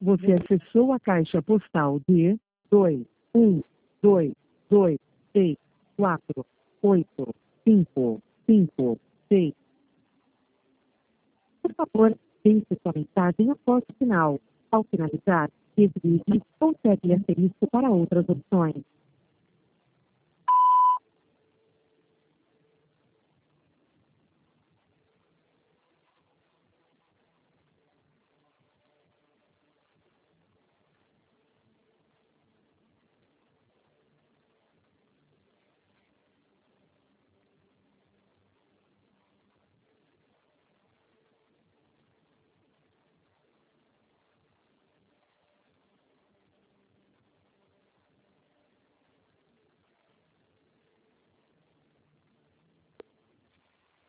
Você acessou a caixa postal de 21226485556. Por favor, deixe sua mensagem após o final. Ao finalizar, desligue ou pegue asterisco para outras opções.